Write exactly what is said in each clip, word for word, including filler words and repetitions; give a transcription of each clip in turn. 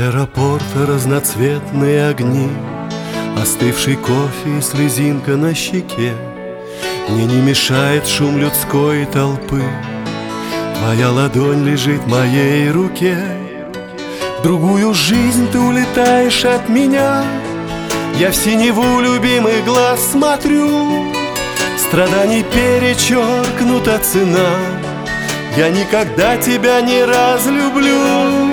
аэропорта разноцветные огни, остывший кофе и слезинка на щеке. Мне не мешает шум людской толпы, твоя ладонь лежит в моей руке. В другую жизнь ты улетаешь от меня, я в синеву любимых глаз смотрю. Страданий перечеркнута цена, я никогда тебя не разлюблю.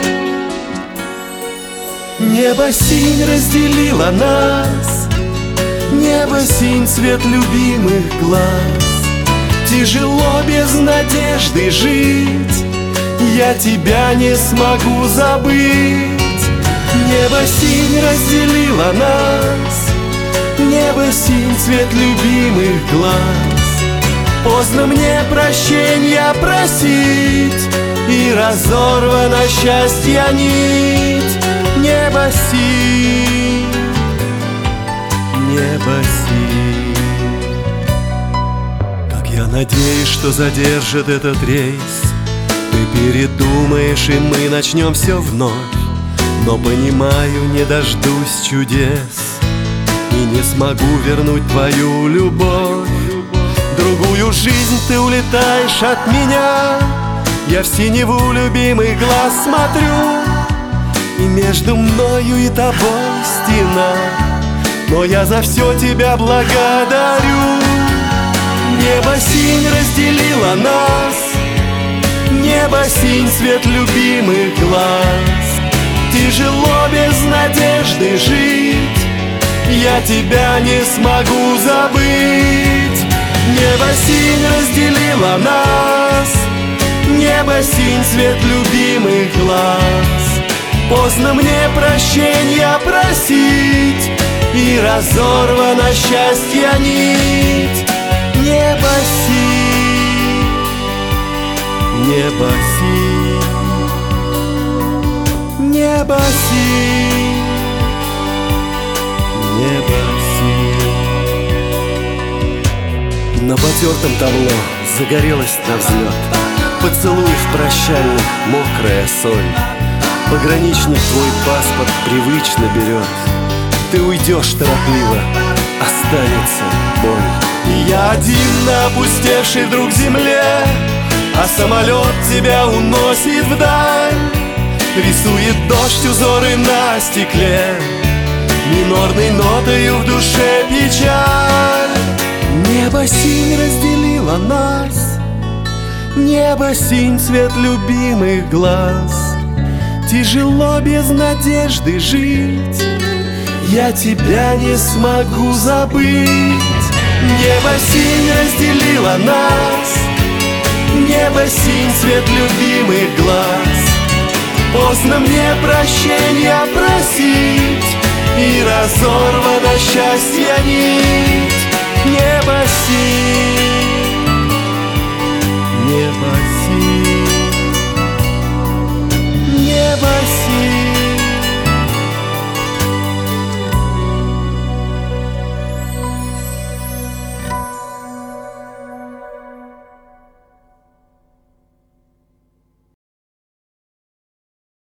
Небо синь разделило нас, небо синь цвет любимых глаз. Тяжело без надежды жить, я тебя не смогу забыть. Небо синь разделило нас, небо синь цвет любимых глаз. Поздно мне прощенья просить, и разорвана счастья нить. Небо синь, небо синь. Как я надеюсь, что задержит этот рейс, ты передумаешь, и мы начнем все вновь. Но понимаю, не дождусь чудес и не смогу вернуть твою любовь. В другую жизнь ты улетаешь от меня, я в синеву любимых глаз смотрю. И между мною и тобой стена, но я за все тебя благодарю. Небо синь разделило нас, небо синь цвет любимых глаз. Тяжело без надежды жить, я тебя не смогу забыть. Небо синь разделило нас, небо синь цвет любимых глаз. Поздно мне прощенья просить, и разорвана счастья нить. Небо синь, небо синь, небо синь, небо синь. На потертом табло загорелась на взлет, поцелуев прощальных мокрая соль. Пограничник твой паспорт привычно берет, ты уйдешь торопливо, останется боль. И я один на опустевшей вдруг земле, а самолет тебя уносит вдаль. Рисует дождь узоры на стекле, минорной нотою в душе печаль. Небо синь разделило нас, небо синь цвет любимых глаз. Тяжело без надежды жить, я тебя не смогу забыть. Небо синь разделило нас, небо синь цвет любимых глаз. Поздно мне прощенья просить, и разорвана счастья нить. Небо синь, небо синь.